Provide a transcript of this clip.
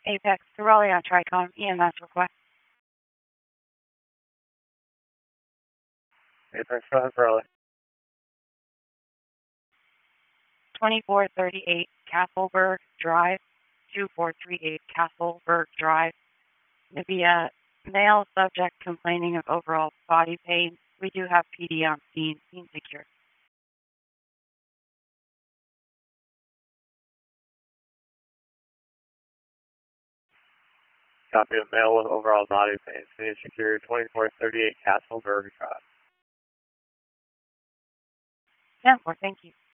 Apex to Raleigh on Tricom, EMS request. Apex on Raleigh. 2438 Castleberg Drive, 2438 Castleberg Drive. Via male subject complaining of overall body pain. We do have PD on scene secure. Copy of male with overall body pain. Scene secure 2438 Castleberg Drive. 10-4, thank you.